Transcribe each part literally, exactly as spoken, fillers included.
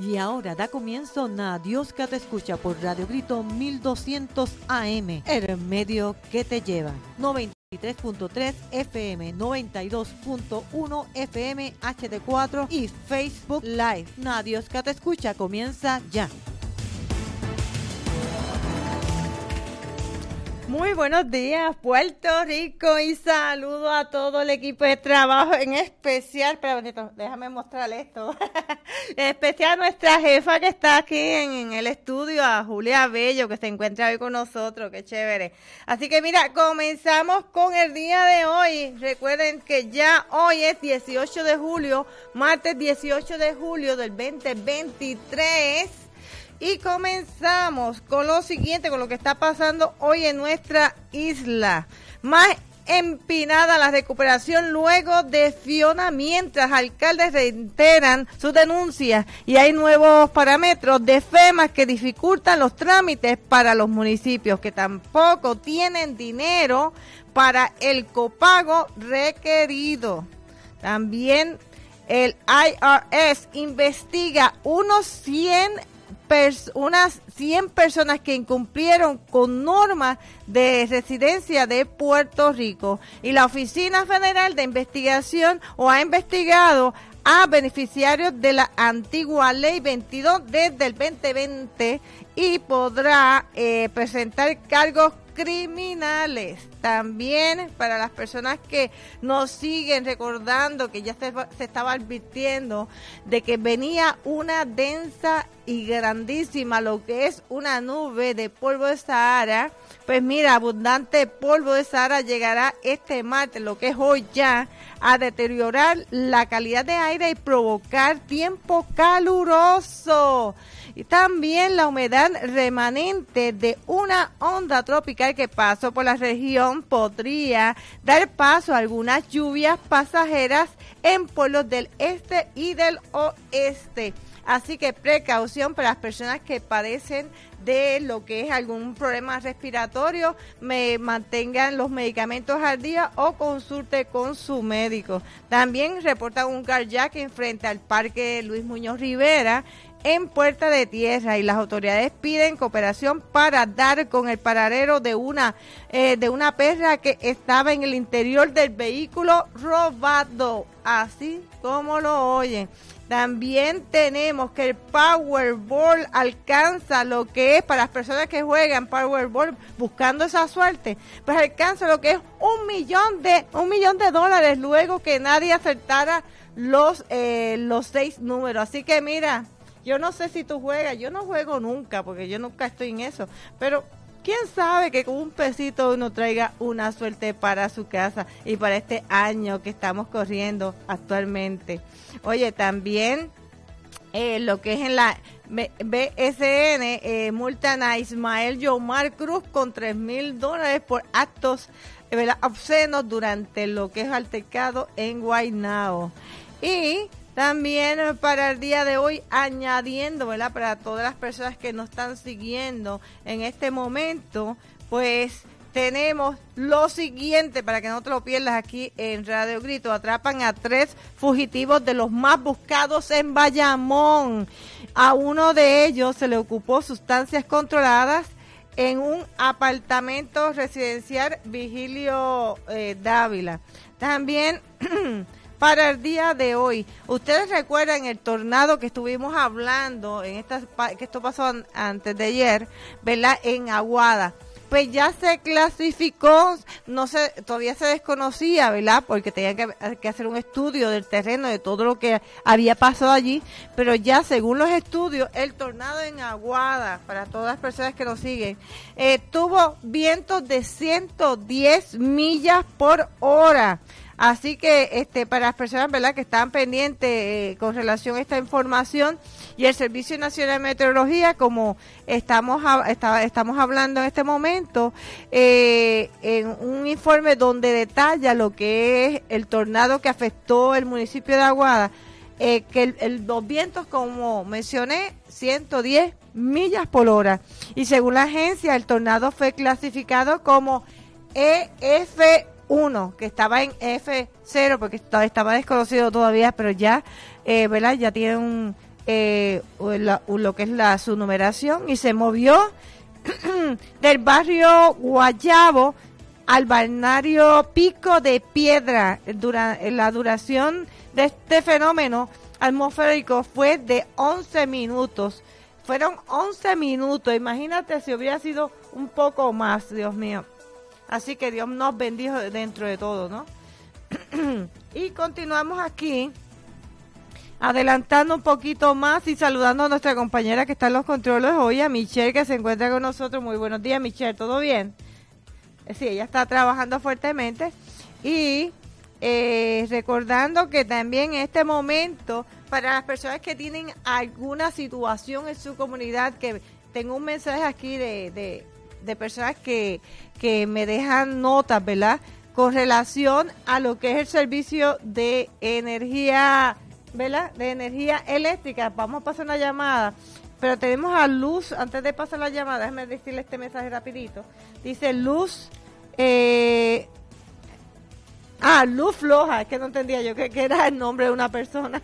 Y ahora da comienzo Nadiosca Te Escucha por Radio Grito mil doscientos A M, el medio que te lleva. noventa y tres punto tres F M, noventa y dos punto uno F M H D cuatro y Facebook Live. Nadiosca Te Escucha comienza ya. Muy buenos días, Puerto Rico, y saludo a todo el equipo de trabajo, en especial, pero bonito, déjame mostrarle esto, en especial a nuestra jefa que está aquí en, en el estudio, a Julia Bello, que se encuentra hoy con nosotros, qué chévere. Así que mira, comenzamos con el día de hoy. Recuerden que ya hoy es dieciocho de julio, martes dieciocho de julio del veinte veintitrés. Y comenzamos con lo siguiente, con lo que está pasando hoy en nuestra isla. Más empinada la recuperación luego de Fiona, mientras alcaldes reiteran sus denuncias y hay nuevos parámetros de FEMA que dificultan los trámites para los municipios que tampoco tienen dinero para el copago requerido. También el I R S investiga unos cien Pers- unas cien personas que incumplieron con normas de residencia de Puerto Rico, y la Oficina Federal de Investigación o ha investigado a beneficiarios de la antigua Ley veintidós desde el veinte veinte y podrá eh, presentar cargos criminales. También para las personas que nos siguen recordando que ya se, se estaba advirtiendo de que venía una densa y grandísima, lo que es una nube de polvo de Sahara. Pues mira, abundante polvo de Sahara llegará este martes, lo que es hoy ya, a deteriorar la calidad de aire y provocar tiempo caluroso. Y también la humedad remanente de una onda tropical que pasó por la región podría dar paso a algunas lluvias pasajeras en pueblos del este y del oeste. Así que precaución para las personas que padecen de lo que es algún problema respiratorio, me mantengan los medicamentos al día o consulte con su médico. También reportan un carjacking frente al Parque Luis Muñoz Rivera en Puerta de Tierra, y las autoridades piden cooperación para dar con el paradero de una eh, de una perra que estaba en el interior del vehículo robado, así como lo oyen. También tenemos que el Powerball alcanza lo que es, para las personas que juegan Powerball buscando esa suerte, pues alcanza lo que es un millón de un millón de dólares luego que nadie acertara los eh, los seis números. Así que mira, yo no sé si tú juegas, yo no juego nunca porque yo nunca estoy en eso, pero quién sabe que con un pesito uno traiga una suerte para su casa y para este año que estamos corriendo actualmente. Oye, también eh, lo que es en la B S N, eh, multan a Ismael Yomar Cruz con tres mil dólares por actos eh, obscenos durante lo que es altercado en Guaynabo. Y también para el día de hoy, añadiendo, ¿verdad?, para todas las personas que nos están siguiendo en este momento, pues tenemos lo siguiente, para que no te lo pierdas aquí en Radio Grito. Atrapan a tres fugitivos de los más buscados en Bayamón. A uno de ellos se le ocupó sustancias controladas en un apartamento residencial Vigilio eh, Dávila. También para el día de hoy, ustedes recuerdan el tornado que estuvimos hablando, en esta, que esto pasó antes de ayer, ¿verdad?, en Aguada. Pues ya se clasificó, no sé, todavía se desconocía, ¿verdad?, porque tenían que, que hacer un estudio del terreno, de todo lo que había pasado allí, pero ya según los estudios, el tornado en Aguada, para todas las personas que nos siguen, eh, tuvo vientos de ciento diez millas por hora. Así que este para las personas, ¿verdad?, que están pendientes eh, con relación a esta información, y el Servicio Nacional de Meteorología, como estamos a, está, estamos hablando en este momento, eh, en un informe donde detalla lo que es el tornado que afectó el municipio de Aguada, eh, que el, el, los vientos, como mencioné, ciento diez millas por hora. Y según la agencia, el tornado fue clasificado como E F uno, que estaba en F cero porque estaba desconocido todavía, pero ya, eh, ¿verdad?, ya tiene un, eh, la, lo que es la su numeración y se movió del barrio Guayabo al balneario Pico de Piedra. Dura, la duración de este fenómeno atmosférico fue de once minutos. Fueron once minutos. Imagínate si hubiera sido un poco más, Dios mío. Así que Dios nos bendijo dentro de todo, ¿no? Y continuamos aquí, adelantando un poquito más y saludando a nuestra compañera que está en los controles hoy, a Michelle, que se encuentra con nosotros. Muy buenos días, Michelle, ¿todo bien? Sí, ella está trabajando fuertemente. Y eh, recordando que también en este momento, para las personas que tienen alguna situación en su comunidad, que tengo un mensaje aquí de, de, de personas que, que me dejan notas, ¿verdad?, con relación a lo que es el servicio de energía, ¿verdad?, de energía eléctrica. Vamos a pasar una llamada, pero tenemos a Luz. Antes de pasar la llamada, déjame decirle este mensaje rapidito. Dice Luz, eh, ah, Luz Floja, es que no entendía yo que, que era el nombre de una persona.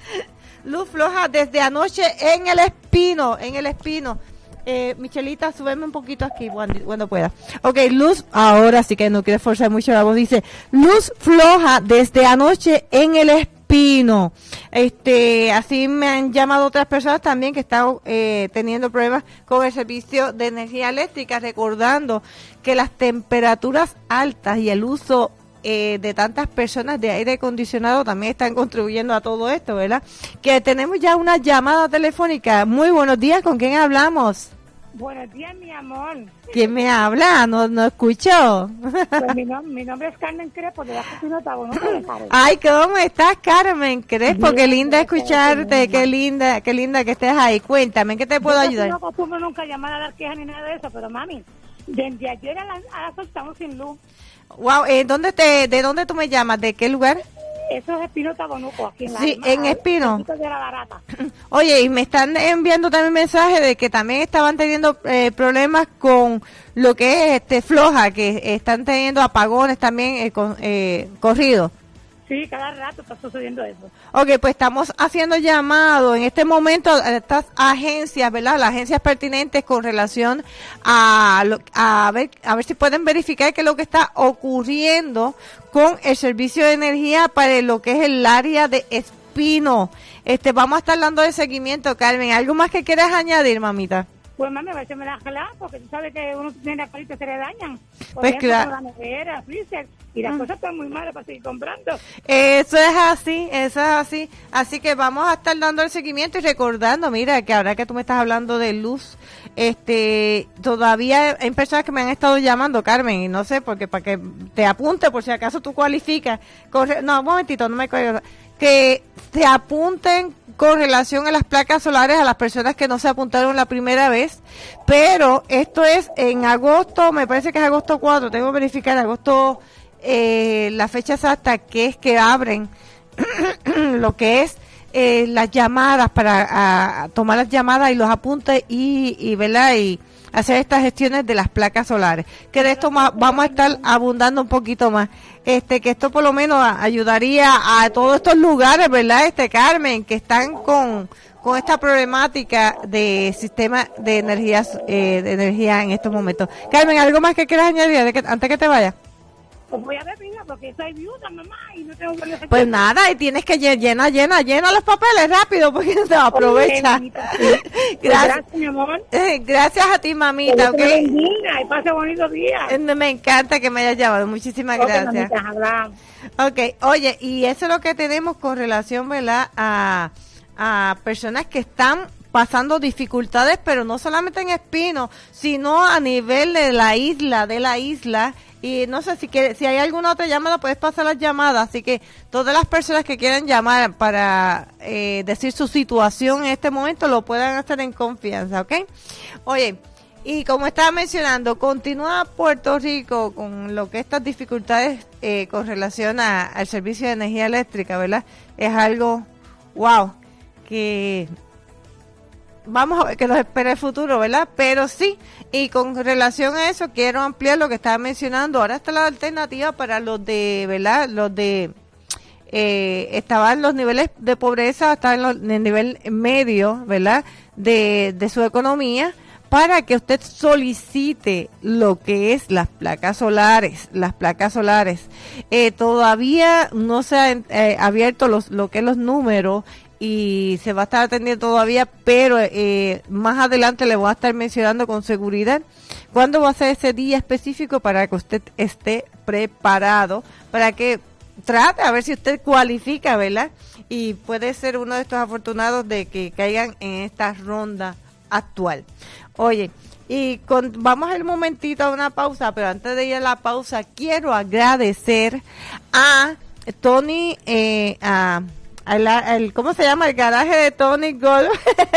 Luz Floja desde anoche en el Espino, en el Espino. Eh, Michelita, súbeme un poquito aquí cuando, cuando pueda. Ok, Luz, ahora sí que no quiere forzar mucho la voz, dice Luz Floja desde anoche en el Espino. Este, así me han llamado otras personas también que están eh, teniendo problemas con el servicio de energía eléctrica, recordando que las temperaturas altas y el uso eh, de tantas personas de aire acondicionado también están contribuyendo a todo esto, ¿verdad? Que tenemos ya una llamada telefónica. Muy buenos días, ¿con quién hablamos? Buenos días, mi amor. ¿Quién me habla? ¿No, no escuchó? Pues mi, no, mi nombre es Carmen Crespo, de la Cocina Tabonuco de Carmen. Ay, ¿cómo estás, Carmen Crespo? Bien, qué linda escucharte, qué linda, qué linda que estés ahí. Cuéntame, ¿qué te puedo Yo ayudar? No acostumbro nunca llamar a dar quejas ni nada de eso, pero mami, desde ayer a las a las estamos sin luz. Wow, eh, ¿dónde te, ¿de dónde tú me llamas? ¿De qué lugar? Eso es Espino Tabonuco, aquí en la Sí, en Espino. De la Barata. Oye, y me están enviando también mensajes de que también estaban teniendo eh, problemas con lo que es este Floja, que están teniendo apagones también eh, con, eh, corridos. Sí, cada rato está sucediendo eso. Ok, pues estamos haciendo llamado en este momento a estas agencias, ¿verdad? Las agencias pertinentes con relación a, lo, a ver a ver si pueden verificar qué es lo que está ocurriendo con el servicio de energía para lo que es el área de Espino. Este, vamos a estar dando de seguimiento, Carmen. ¿Algo más que quieras añadir, mamita? Pues mami, a veces me da gelada, porque tú sabes que uno tiene las cositas se le dañan. Por Pues ejemplo, claro. la nevera, freezer, y las Mm. cosas están muy malas para seguir comprando. Eso es así, eso es así. Así que vamos a estar dando el seguimiento y recordando, mira, que ahora que tú me estás hablando de luz, este, todavía hay personas que me han estado llamando, Carmen, y no sé, porque para que te apunte, por si acaso tú cualificas. Corre, no, un momentito, no me cuelgues. Que se apunten con relación a las placas solares a las personas que no se apuntaron la primera vez, pero esto es en agosto, me parece que es agosto cuatro, tengo que verificar agosto, eh, la fecha exacta que es que abren lo que es eh, las llamadas para a, a tomar las llamadas y los apuntes y, y ¿verdad? Y hacer estas gestiones de las placas solares, que de esto más, vamos a estar abundando un poquito más, este que esto por lo menos a, ayudaría a todos estos lugares, ¿verdad? Este Carmen, que están con con esta problemática de sistema de energía eh, de energía en estos momentos. Carmen, ¿algo más que quieras añadir de que, antes que te vayas? Pues voy a ver, mira, porque soy viuda, mamá, y no tengo que... Pues nada, y tienes que llenar, llena, llena los papeles rápido, porque se aprovecha. Oye, mamita, sí. Pues Gracias, gracias, mi amor. eh, gracias a ti, mamita, Que ¿ok? Dios te bendiga y pase bonito día. Eh, Me encanta que me hayas llamado, muchísimas Ok, gracias. mamita, hablamos. Ok, oye, y eso es lo que tenemos con relación, ¿verdad?, a, a personas que están pasando dificultades, pero no solamente en Espino, sino a nivel de la isla, de la isla. Y no sé si quiere, si hay alguna otra llamada, puedes pasar las llamadas. Así que todas las personas que quieran llamar para eh, decir su situación en este momento lo puedan hacer en confianza, ¿ok? Oye, y como estaba mencionando, continúa Puerto Rico con lo que estas dificultades eh, con relación a, al servicio de energía eléctrica, ¿verdad? Es algo, wow, que vamos a ver que nos espera el futuro, ¿verdad? Pero sí, y con relación a eso quiero ampliar lo que estaba mencionando. Ahora está la alternativa para los de, ¿verdad? Los de eh, estaba en los niveles de pobreza, estaba en, los, en el nivel medio, ¿verdad?, de, de su economía, para que usted solicite lo que es las placas solares, las placas solares. Eh, todavía no se ha eh, abierto los, lo que es los números y se va a estar atendiendo todavía, pero eh, más adelante le voy a estar mencionando con seguridad cuándo va a ser ese día específico para que usted esté preparado, para que trate a ver si usted cualifica, ¿verdad? Y puede ser uno de estos afortunados de que caigan en esta ronda actual. Oye, y con, vamos a ir un momentito a una pausa, pero antes de ir a la pausa quiero agradecer a Tony, eh, a, a la, el, ¿cómo se llama? El garaje de Tony Golf.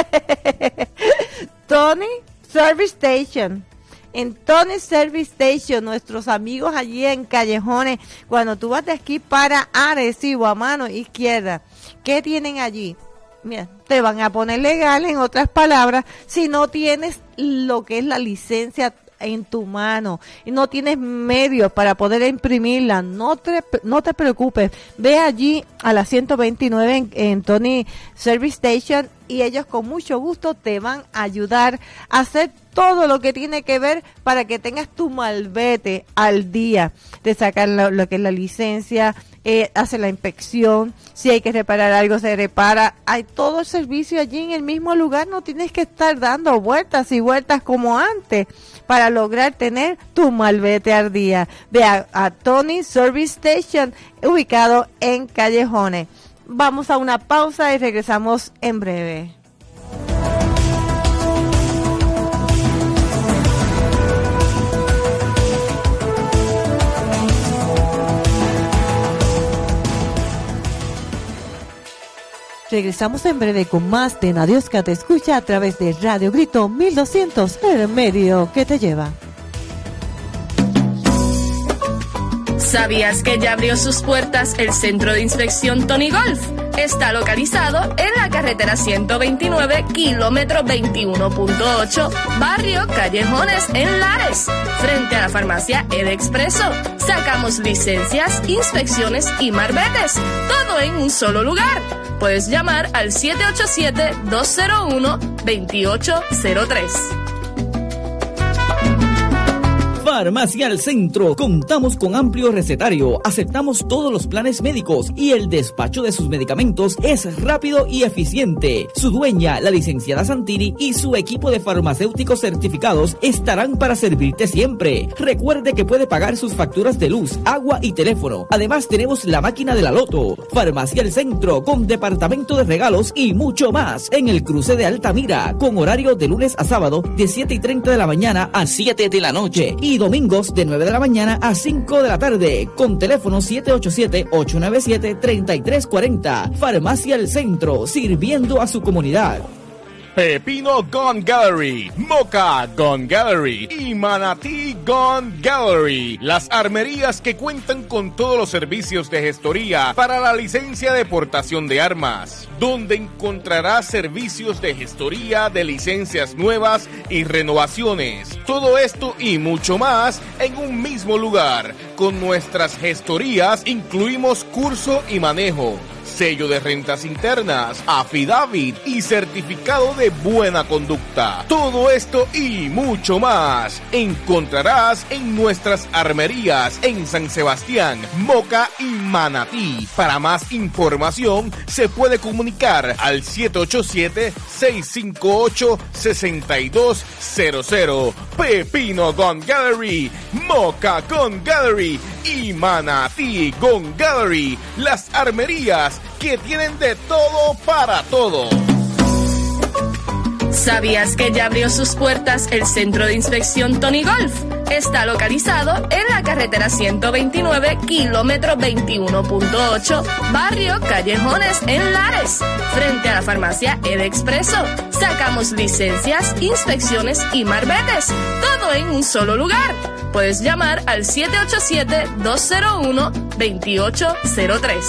Tony Service Station. En Tony Service Station, nuestros amigos allí en Callejones, cuando tú vas de aquí para Arecibo, a mano izquierda, ¿qué tienen allí? Mira, te van a poner legal, en otras palabras, si no tienes lo que es la licencia en tu mano y no tienes medios para poder imprimirla, no te, no te preocupes, ve allí a la ciento veintinueve en, en Tony Service Station y ellos con mucho gusto te van a ayudar a hacer todo lo que tiene que ver para que tengas tu malvete al día, de sacar lo, lo que es la licencia, eh, hace la inspección, si hay que reparar algo se repara, hay todo el servicio allí en el mismo lugar, no tienes que estar dando vueltas y vueltas como antes para lograr tener tu malvete al día. Ve a, a Tony Service Station, ubicado en Callejones. Vamos a una pausa y regresamos en breve. Regresamos en breve con más de Nadiosca Te Escucha a través de Radio Grito mil doscientos, el medio que te lleva. ¿Sabías que ya abrió sus puertas el centro de inspección Tony Golf? Está localizado en la carretera ciento veintinueve, kilómetro veintiuno punto ocho, barrio Callejones, en Lares, frente a la farmacia Edexpreso. Sacamos licencias, inspecciones y marbetes, todo en un solo lugar. Puedes llamar al siete ocho siete, dos cero uno, dos ocho cero tres. Farmacia al Centro. Contamos con amplio recetario, aceptamos todos los planes médicos y el despacho de sus medicamentos es rápido y eficiente. Su dueña, la licenciada Santini, y su equipo de farmacéuticos certificados estarán para servirte siempre. Recuerde que puede pagar sus facturas de luz, agua y teléfono. Además tenemos la máquina de la loto. Farmacia al Centro, con departamento de regalos y mucho más, en el cruce de Altamira, con horario de lunes a sábado de siete y treinta de la mañana a siete de la noche y domingos de nueve de la mañana a cinco de la tarde, con teléfono siete ocho siete, ocho nueve siete, tres tres cuatro cero. Farmacia El Centro, sirviendo a su comunidad. Pepino Gun Gallery, Moca Gun Gallery y Manatí Gun Gallery. Las armerías que cuentan con todos los servicios de gestoría para la licencia de portación de armas, donde encontrarás servicios de gestoría de licencias nuevas y renovaciones. Todo esto y mucho más en un mismo lugar. Con nuestras gestorías incluimos curso y manejo, sello de rentas internas, affidavit y certificado de buena conducta. Todo esto y mucho más encontrarás en nuestras armerías en San Sebastián, Moca y Manatí. Para más información se puede comunicar al siete ocho siete, seis cinco ocho, seis dos cero cero. Pepino Gun Gallery, Moca Gun Gallery y Manatí Gun Gallery. Las armerías que tienen de todo para todo. ¿Sabías que ya abrió sus puertas el centro de inspección Tony Golf? Está localizado en la carretera ciento veintinueve, kilómetro veintiuno punto ocho, barrio Callejones, en Lares, frente a la farmacia Edexpreso. Sacamos licencias, inspecciones y marbetes, todo en un solo lugar. Puedes llamar al siete ocho siete, dos cero uno, dos ocho cero tres.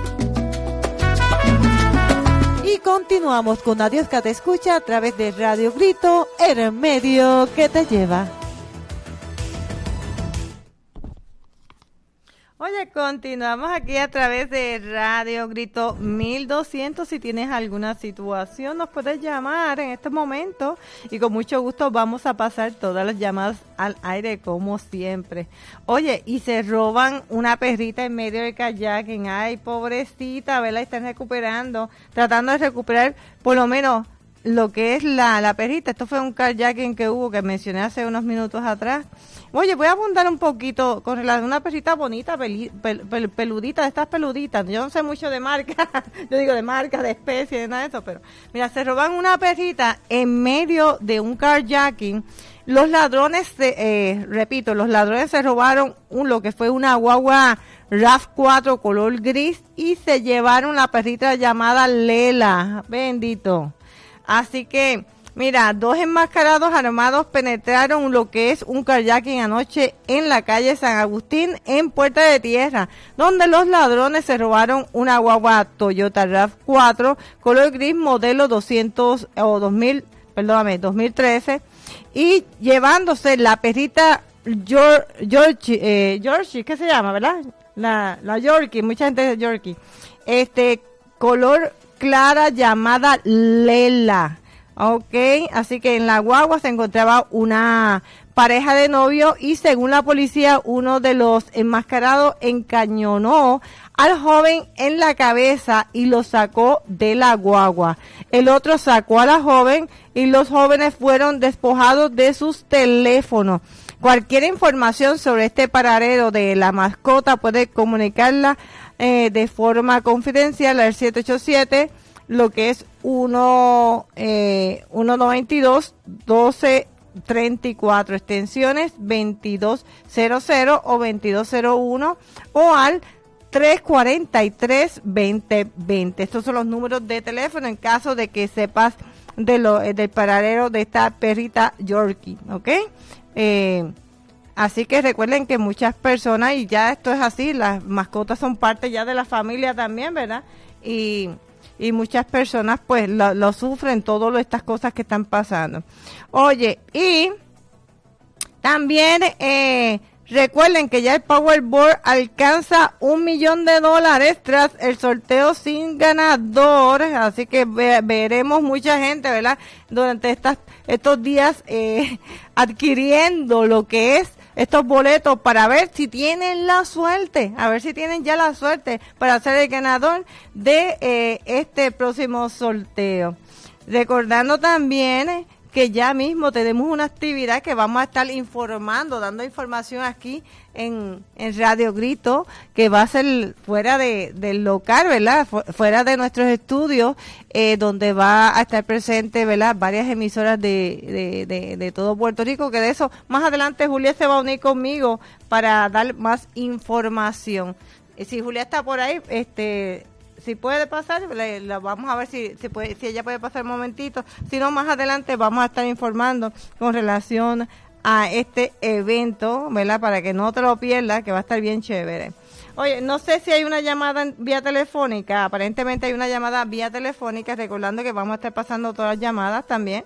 Y continuamos con Nadiosca Te Escucha a través de Radio Grito, el medio que te lleva. Oye, continuamos aquí a través de Radio Grito mil doscientos. Si tienes alguna situación, nos puedes llamar en este momento y con mucho gusto vamos a pasar todas las llamadas al aire como siempre. Oye, y se roban una perrita en medio del kayaking. Ay, pobrecita, ¿verdad? Están recuperando, tratando de recuperar por lo menos lo que es la, la perrita. Esto fue un kayaking que hubo, que mencioné hace unos minutos atrás. Oye, voy a abundar un poquito con relación a una perrita bonita, peli, pel, pel, peludita, de estas peluditas. Yo no sé mucho de marca, yo digo de marca, de especie, de nada de eso, pero mira, se roban una perrita en medio de un carjacking. Los ladrones, se, eh, repito, los ladrones se robaron un, lo que fue una guagua RAV cuatro color gris y se llevaron la perrita llamada Lela, bendito. Así que... Mira, dos enmascarados armados penetraron lo que es un kayaking anoche en la calle San Agustín, en Puerta de Tierra, donde los ladrones se robaron una guagua Toyota RAV cuatro, color gris, modelo doscientos, o dos mil, perdóname, dos mil trece, y llevándose la perrita Yorkie, eh, Yorkie, ¿qué se llama, verdad? La, la Yorkie, mucha gente dice Yorkie, este, color clara llamada Lela. Ok, así que en la guagua se encontraba una pareja de novios y según la policía uno de los enmascarados encañonó al joven en la cabeza y lo sacó de la guagua. El otro sacó a la joven y los jóvenes fueron despojados de sus teléfonos. Cualquier información sobre este paradero de la mascota puede comunicarla eh, de forma confidencial al siete ocho siete, lo que es uno, eh, uno noventa y dos, doce treinta y cuatro, extensiones veintidós cero cero o veintidós cero uno o al tres cuarenta y tres, veinte veinte. Estos son los números de teléfono en caso de que sepas de lo, del paradero de esta perrita Yorkie, ¿ok? Eh, así que recuerden que muchas personas, y ya esto es así, las mascotas son parte ya de la familia también, ¿verdad? Y... y muchas personas pues lo, lo sufren, todas estas cosas que están pasando. Oye, y también eh, recuerden que ya el Powerball alcanza un millón de dólares tras el sorteo sin ganador, así que ve, veremos mucha gente, ¿verdad? Durante estas estos días eh, adquiriendo lo que es estos boletos para ver si tienen la suerte, a ver si tienen ya la suerte para ser el ganador de eh, este próximo sorteo. Recordando también eh, que ya mismo tenemos una actividad que vamos a estar informando, dando información aquí en, en Radio Grito, que va a ser fuera de, del local, ¿verdad? Fuera de nuestros estudios, eh, donde va a estar presente, ¿verdad? Varias emisoras de, de, de, de todo Puerto Rico, que de eso más adelante Julia se va a unir conmigo para dar más información. Y si Julia está por ahí, este... si puede pasar, le, le vamos a ver si, si, puede, si ella puede pasar un momentito. Si no, más adelante vamos a estar informando con relación a este evento, ¿verdad? Para que no te lo pierdas, que va a estar bien chévere. Oye, no sé si hay una llamada vía telefónica. Aparentemente hay una llamada vía telefónica, recordando que vamos a estar pasando todas las llamadas también.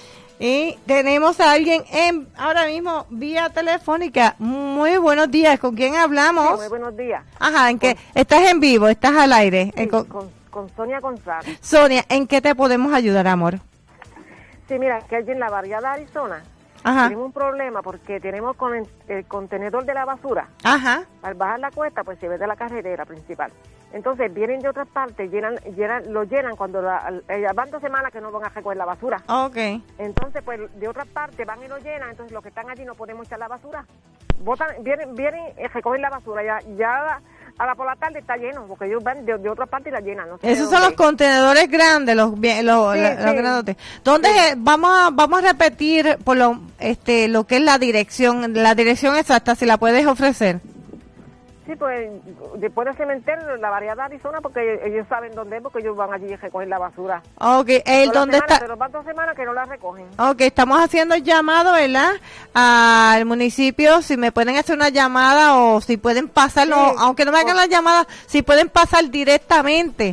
Y tenemos a alguien en ahora mismo vía telefónica. Muy buenos días. ¿Con quién hablamos? Sí, muy buenos días. Ajá, ¿en qué? ¿Estás en vivo? ¿Estás al aire? Sí, con, con, con Sonia González. Sonia, ¿en qué te podemos ayudar, amor? Sí, mira, que allí en la variedad de Arizona Ajá. tenemos un problema porque tenemos con el, el contenedor de la basura. Ajá. Al bajar la cuesta, pues se ve de la carretera principal. Entonces vienen de otras partes, llenan, llenan, lo llenan cuando la, eh, van dos semanas que no van a recoger la basura. Okay. Entonces, pues de otras partes van y lo llenan, entonces los que están allí no podemos echar la basura. Botan, vienen, vienen y recogen la basura, ya, ya a la por la tarde está lleno, porque ellos van de, de otra parte y la llenan. No sé Esos son los contenedores grandes, los, los, sí, los, sí. los grandotes. ¿Dónde sí. vamos a vamos a repetir por lo este lo que es la dirección, la dirección exacta, si la puedes ofrecer? Sí, pues después del cementerio, la variedad de Arizona, porque ellos saben dónde es, porque ellos van allí y recogen la basura. Ok, ¿el dónde está? Pero van dos semanas que no la recogen. Ok, estamos haciendo el llamado, ¿verdad? Al municipio, si me pueden hacer una llamada o si pueden pasar, sí, no, aunque no me hagan la llamada, si pueden pasar directamente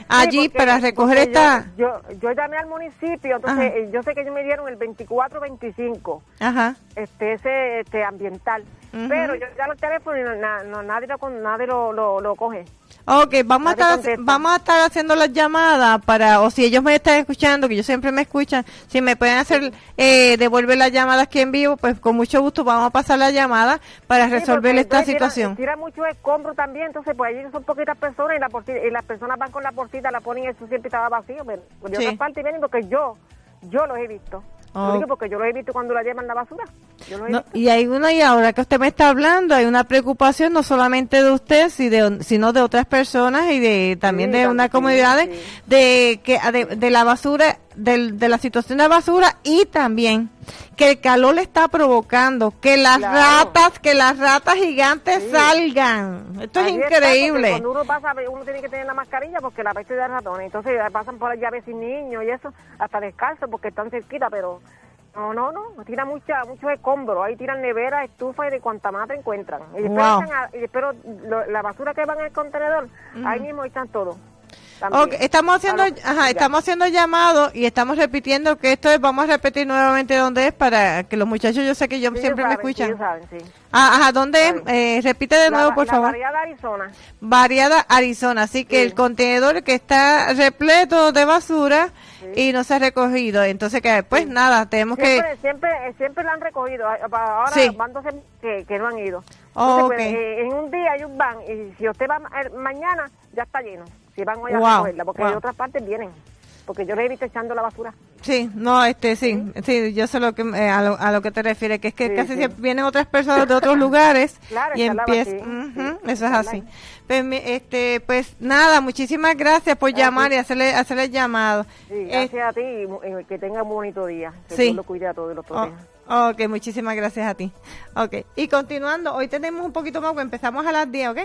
allí porque- para recoger porque esta... Yo, yo, yo llamé al municipio, entonces eh, yo sé que ellos me dieron el veinticuatro veinticinco, Ajá. este, ese este, ambiental. Ujú. Pero yo ya los teléfonos y no, na- no, nadie, lo, con- nadie lo, lo, lo coge. Ok, vamos a, Nadie estar, contesta. vamos a estar haciendo las llamadas para, o si ellos me están escuchando, que ellos siempre me escuchan, si me pueden hacer, eh, devolver las llamadas aquí en vivo, pues con mucho gusto vamos a pasar la llamada para Sí, resolver porque esta entonces tira- situación. Tira, mucho escombro también, entonces pues allí son poquitas personas y, la porcita- y las personas van con la porcita, la ponen y eso siempre estaba vacío, pero de Sí. otra parte vienen porque yo, yo los he visto. Oh. Lo digo porque yo los he visto cuando la llevan la basura. Yo los he No, visto. y hay una, y ahora que usted me está hablando, hay una preocupación no solamente de usted, si de- sino de otras personas y de también Sí, de también, unas sí, comunidades, sí. de que de, de la basura, del- de la situación de basura y también que el calor le está provocando que las Claro. ratas, que las ratas gigantes Sí. salgan. Esto es Ahí está, porque increíble. cuando uno pasa, uno tiene que tener la mascarilla porque la peste de ratones. Entonces pasan por allá a veces niños y eso, hasta descalzos porque están cerquita, pero no, no, no, tira mucha, muchos escombros. Ahí tiran neveras, estufas y de cuanta madre encuentran. Y después, Wow. echan a- y después lo- la basura que va en el contenedor, ahí mismo echan todo. También. Ok, estamos haciendo, A lo que- ajá, ya. estamos haciendo llamados y estamos repitiendo que esto es, vamos a repetir nuevamente dónde es para que los muchachos, yo sé que yo Sí, siempre ellos me saben, sí, escuchan. ellos saben, sí. Ah, ajá, ¿dónde es? Saben. Eh, repite de nuevo, La- por la favor. variedad de Arizona. Variada Arizona, así que Sí. el contenedor que está repleto de basura y no se ha recogido, entonces que pues nada, tenemos Siempre, que siempre, siempre la han recogido. A- pa- Ahora Sí. van dos sem- que, que no han ido. Oh, Entonces, pues, ok. eh, en un día ellos van y si usted va ma- eh, mañana ya está lleno. Si van hoy a Wow, recogerla, porque wow. de otras partes vienen. Porque yo les he visto echando la basura. sí, no, este sí, sí, yo sé lo que eh, a, lo, a lo que te refieres, que es que Sí, casi sí. siempre vienen otras personas de otros lugares Claro, y echarla empieza, así, ujú, sí, eso es echarla así. ahí. Pues, mi- este, pues nada, muchísimas gracias por Ah, llamar sí. y hacerle hacerle el llamado. Sí, Eh, gracias a ti y mu- eh, que tenga un bonito día. Que Sí. Dios lo cuide a todos y los proteja. Oh, ok, muchísimas gracias a ti. Ok, y continuando, hoy tenemos un poquito más, porque empezamos a las diez, ¿ok?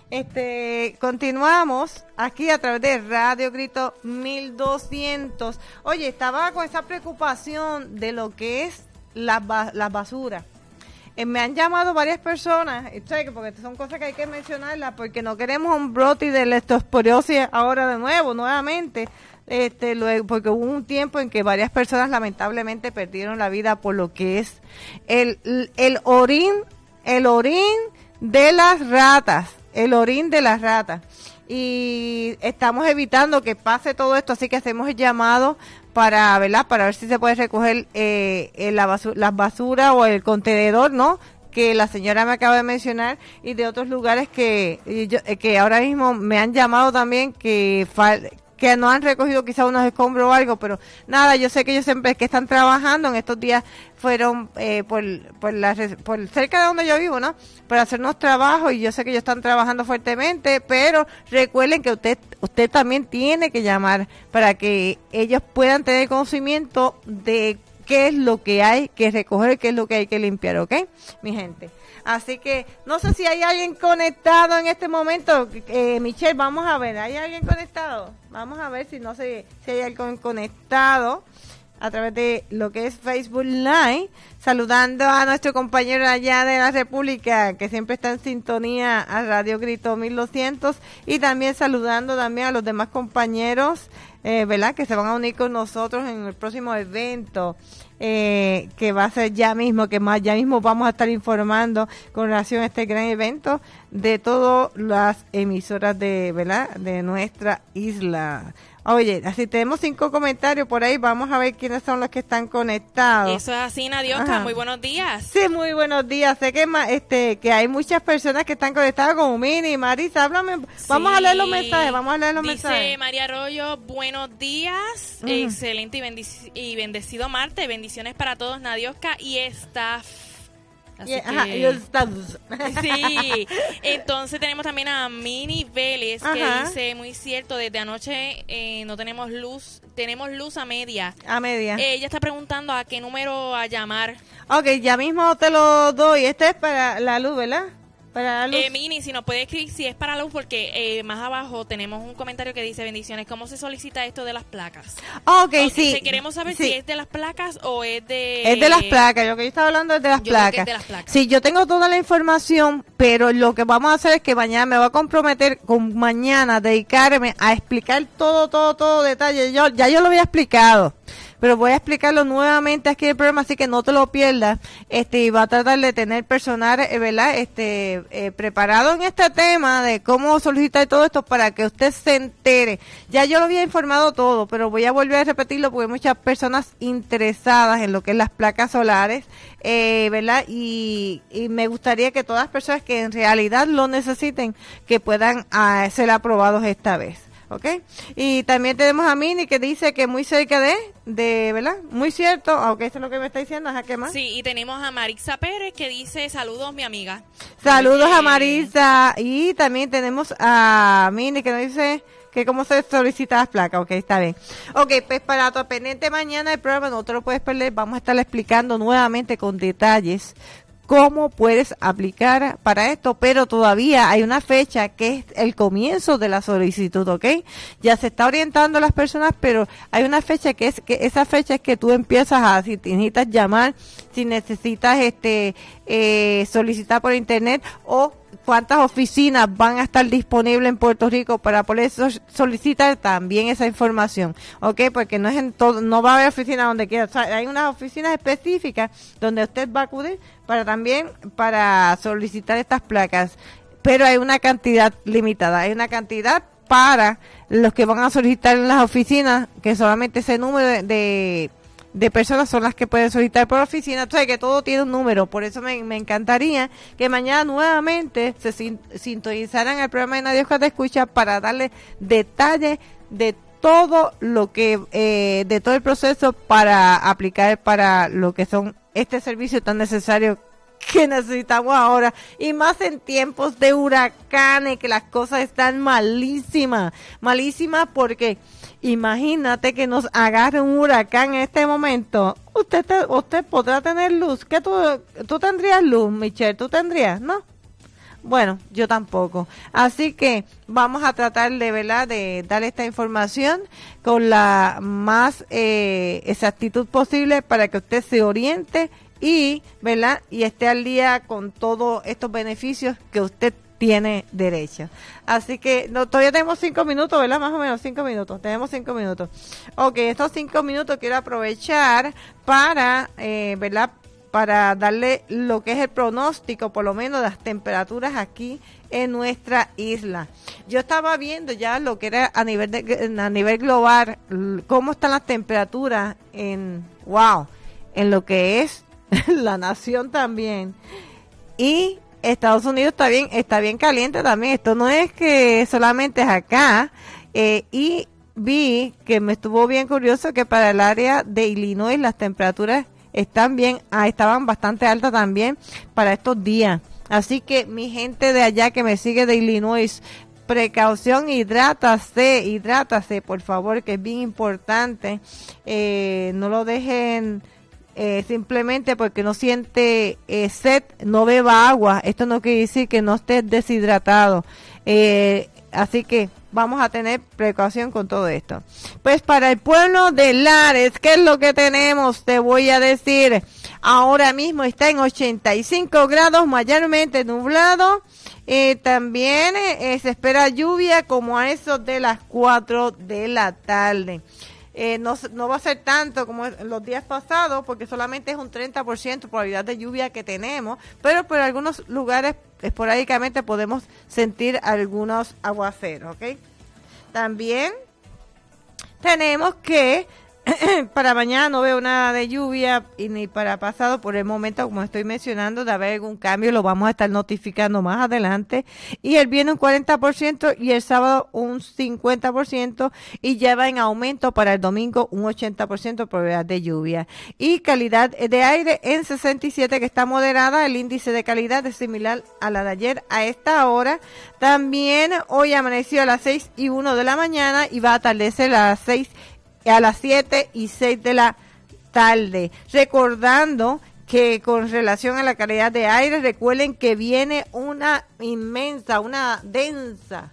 Este, continuamos aquí a través de Radio Grito mil doscientos. Oye, estaba con esa preocupación de lo que es la, ba- la basura. Eh, me han llamado varias personas, y sé que porque son cosas que hay que mencionarlas, porque no queremos un brote de leptospirosis ahora de nuevo, nuevamente, este, luego, porque hubo un tiempo en que varias personas lamentablemente perdieron la vida por lo que es el, el orín, el orín de las ratas, el orín de las ratas. Y estamos evitando que pase todo esto, así que hacemos el llamado para, ¿verdad? Para ver si se puede recoger eh, eh, la basura, las basuras o el contenedor, ¿no? Que la señora me acaba de mencionar y de otros lugares que y yo- eh, que ahora mismo me han llamado también que fal- que no han recogido quizá unos escombros o algo, pero nada, yo sé que ellos siempre que están trabajando en estos días fueron eh, por, por, la, res- por cerca de donde yo vivo, ¿no? Para hacernos trabajo y yo sé que ellos están trabajando fuertemente, pero recuerden que usted usted también tiene que llamar para que ellos puedan tener conocimiento de qué es lo que hay que recoger, qué es lo que hay que limpiar, ¿ok? Mi gente. Así que no sé si hay alguien conectado en este momento. Eh, Michelle, vamos a ver, ¿hay alguien conectado? Vamos a ver si no sé si hay alguien conectado a través de lo que es Facebook Live, saludando a nuestro compañero allá de la República, que siempre está en sintonía a Radio Grito mil doscientos, y también saludando también a los demás compañeros, eh, ¿verdad?, que se van a unir con nosotros en el próximo evento, eh, que va a ser ya mismo, que más ya mismo vamos a estar informando con relación a este gran evento de todas las emisoras de, ¿verdad?, de nuestra isla. Oye, así tenemos cinco comentarios por ahí, vamos a ver quiénes son los que están conectados. Eso es así, Nadioca. Ajá. Muy buenos días. Sí, muy buenos días. Sé que ma- este que hay muchas personas que están conectadas como Mini, Marisa, háblame. Vamos Sí. a leer los mensajes, vamos a leer los Dice mensajes. María Arroyo, buenos días. Ujú. Excelente y, bendici- y bendecido martes. Bendiciones para todos, Nadioca y staff. Así Y- ajá, que- y los estados. Sí, entonces tenemos también a Mini Vélez que Ajá. dice, muy cierto, desde anoche eh, no tenemos luz, tenemos luz a media. A media. Eh, ella está preguntando a qué número a llamar. Ok, ya mismo te lo doy. Este es para la luz, ¿verdad? para la luz. Eh, Mini, si nos puede escribir si es para luz, porque eh, más abajo tenemos un comentario que dice, bendiciones, ¿cómo se solicita esto de las placas? Ok, Okay, sí. si queremos saber sí. si es de las placas o es de... Es de las placas, lo que yo estaba hablando es de las Yo creo que placas. es de las placas. Sí, yo tengo toda la información, pero lo que vamos a hacer es que mañana me voy a comprometer con mañana dedicarme a explicar todo, todo, todo detalle. Yo, ya yo lo había explicado, pero voy a explicarlo nuevamente aquí en el programa, así que no te lo pierdas. Este, y va a tratar de tener personal, eh, ¿verdad? Este, eh, preparado en este tema de cómo solicitar todo esto para que usted se entere. Ya yo lo había informado todo, pero voy a volver a repetirlo porque hay muchas personas interesadas en lo que es las placas solares, eh, ¿verdad? Y, y me gustaría que todas las personas que en realidad lo necesiten, que puedan uh, ser aprobados esta vez. ¿Ok? Y también tenemos a Mini que dice que muy cerca de, de ¿verdad? Muy cierto, aunque eso es lo que me está diciendo, ¿a qué más? Sí, y tenemos a Marisa Pérez que dice, saludos mi amiga. Saludos Dice, a Marisa. Y también tenemos a Mini que nos dice que cómo se solicita las placas. Ok, está bien. Ok, pues para tu pendiente mañana el programa no te lo puedes perder, vamos a estar explicando nuevamente con detalles cómo puedes aplicar para esto, pero todavía hay una fecha que es el comienzo de la solicitud, ¿ok? Ya se está orientando a las personas, pero hay una fecha que es que esa fecha es que tú empiezas a, si necesitas llamar, si necesitas este eh, solicitar por internet o cuántas oficinas van a estar disponibles en Puerto Rico para poder solicitar también esa información, ¿ok? Porque no es en todo, no va a haber oficina donde quiera, o sea, hay unas oficinas específicas donde usted va a acudir para también para solicitar estas placas, pero hay una cantidad limitada, hay una cantidad para los que van a solicitar en las oficinas, que solamente ese número de, de de personas son las que pueden solicitar por oficina. Entonces, que todo tiene un número. Por eso me, me encantaría que mañana nuevamente se sin, sintonizaran el programa de Nadie Oscar Te Escucha para darle detalles de todo lo que, eh, de todo el proceso para aplicar para lo que son este servicio tan necesario que necesitamos ahora, y más en tiempos de huracanes, que las cosas están malísimas, malísimas porque imagínate que nos agarre un huracán en este momento. Usted te, usted podrá tener luz. ¿Qué tú, tú tendrías luz, Michelle? ¿Tú tendrías? ¿No? Bueno, yo tampoco. Así que vamos a tratar de, ¿verdad?, de dar esta información con la más eh, exactitud posible para que usted se oriente y, ¿verdad?, y esté al día con todos estos beneficios que usted tiene derecho. Así que no, todavía tenemos cinco minutos, ¿verdad? Más o menos cinco minutos. Tenemos cinco minutos. Ok, estos cinco minutos quiero aprovechar para, eh, ¿verdad?, para darle lo que es el pronóstico, por lo menos de las temperaturas aquí en nuestra isla. Yo estaba viendo ya lo que era a nivel de, a nivel global, cómo están las temperaturas en, wow, en lo que es la nación también. Y Estados Unidos está bien, está bien caliente también. Esto no es que solamente es acá. Eh, y vi que me estuvo bien curioso que para el área de Illinois las temperaturas están bien, ah, estaban bastante altas también para estos días. Así que mi gente de allá que me sigue de Illinois, precaución, hidrátase, hidrátase, por favor, que es bien importante. Eh, no lo dejen eh, simplemente porque no siente eh, sed, no beba agua. Esto no quiere decir que no esté deshidratado. Eh, así que vamos a tener precaución con todo esto. Pues para el pueblo de Lares, ¿qué es lo que tenemos? Te voy a decir, ahora mismo está en ochenta y cinco grados, mayormente nublado. Eh, también eh, se espera lluvia como a eso de las cuatro de la tarde. Eh, no, no va a ser tanto como los días pasados, porque solamente es un treinta por ciento probabilidad de lluvia que tenemos, pero por algunos lugares esporádicamente podemos sentir algunos aguaceros, ¿ok? También tenemos que para mañana no veo nada de lluvia y ni para pasado por el momento, como estoy mencionando, de haber algún cambio lo vamos a estar notificando más adelante. Y el viernes un cuarenta por ciento y el sábado un cincuenta por ciento y ya va en aumento para el domingo un ochenta por ciento probabilidad de lluvia. Y calidad de aire en sesenta y siete, que está moderada. El índice de calidad es similar a la de ayer a esta hora. También hoy amaneció a las seis y uno de la mañana y va a atardecer a las seis a las siete y seis de la tarde. Recordando que con relación a la calidad de aire, recuerden que viene una inmensa, una densa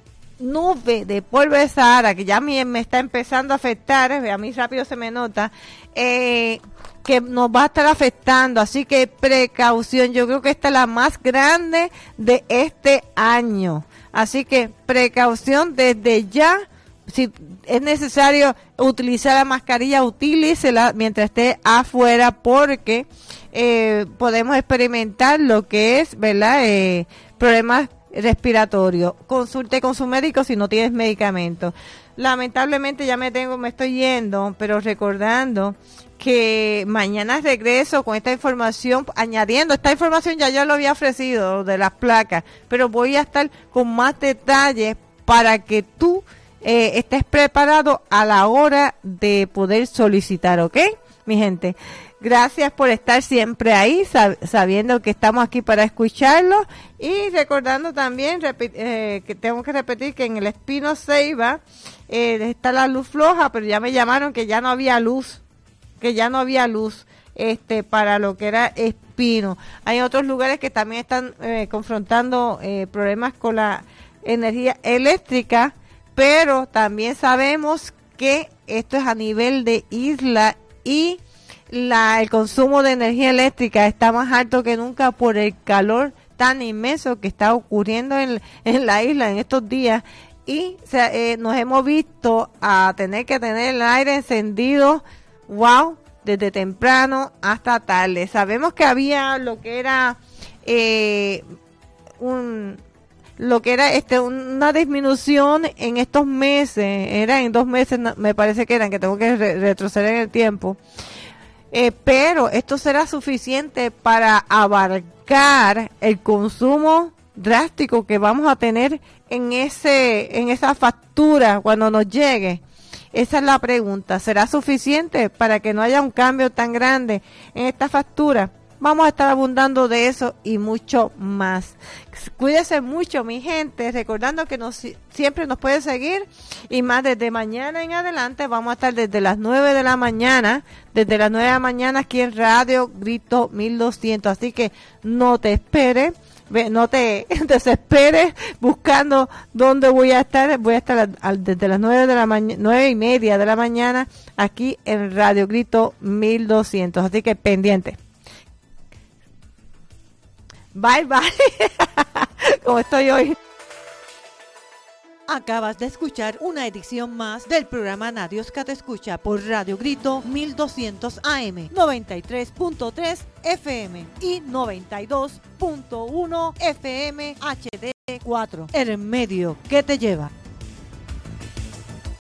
nube de polvo de Sahara, que ya a mí me está empezando a afectar, a mí rápido se me nota, eh, que nos va a estar afectando, así que precaución, yo creo que esta es la más grande de este año, así que precaución desde ya. Si es necesario utilizar la mascarilla, utilícela mientras esté afuera, porque eh, podemos experimentar lo que es, ¿verdad? Eh, problemas respiratorios. Consulte con su médico si no tienes medicamento. Lamentablemente ya me tengo, me estoy yendo, pero recordando que mañana regreso con esta información, añadiendo esta información, ya yo lo había ofrecido de las placas, pero voy a estar con más detalles para que tú Eh, estés preparado a la hora de poder solicitar, ¿ok? Mi gente, gracias por estar siempre ahí, sab- sabiendo que estamos aquí para escucharlo, y recordando también eh, que tengo que repetir que en el Espino Ceiba eh, está la luz floja, pero ya me llamaron que ya no había luz, que ya no había luz este para lo que era Espino. Hay otros lugares que también están eh, confrontando eh, problemas con la energía eléctrica, pero también sabemos que esto es a nivel de isla y la, el consumo de energía eléctrica está más alto que nunca por el calor tan inmenso que está ocurriendo en, en la isla en estos días, y o sea, eh, nos hemos visto a tener que tener el aire encendido, wow, desde temprano hasta tarde. Sabemos que había lo que era eh, un... lo que era este una disminución en estos meses, era en dos meses, me parece que eran, que tengo que re- retroceder en el tiempo, eh, pero esto será suficiente para abarcar el consumo drástico que vamos a tener en ese en esa factura cuando nos llegue. Esa es la pregunta, ¿será suficiente para que no haya un cambio tan grande en esta factura? Vamos a estar abundando de eso y mucho más. Cuídese mucho, mi gente, recordando que nos, siempre nos puede seguir, y más desde mañana en adelante vamos a estar desde las nueve de la mañana, desde las nueve de la mañana aquí en Radio Grito mil doscientos, así que no te esperes, no te desesperes buscando dónde voy a estar. Voy a estar a, a, desde las nueve de la mañana, nueve y media de la mañana aquí en Radio Grito mil doscientos, así que pendiente. Bye, bye. Como estoy hoy. Acabas de escuchar una edición más del programa Nadios que te escucha por Radio Grito mil doscientos A M, noventa y tres punto tres F M y noventa y dos punto uno F M H D cuatro. El medio que te lleva.